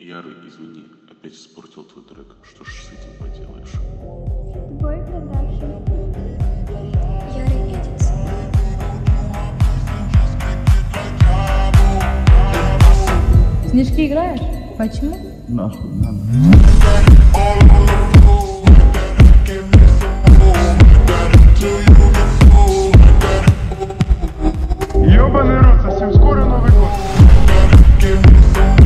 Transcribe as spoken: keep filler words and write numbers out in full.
Ярый, извини, опять испортил твой трек. Что ж с этим поделаешь? Бой продакшн. Ярый Эдитс. Снежки играешь? Почему? Нахуй надо. Ёбаный рот, совсем скоро Новый год.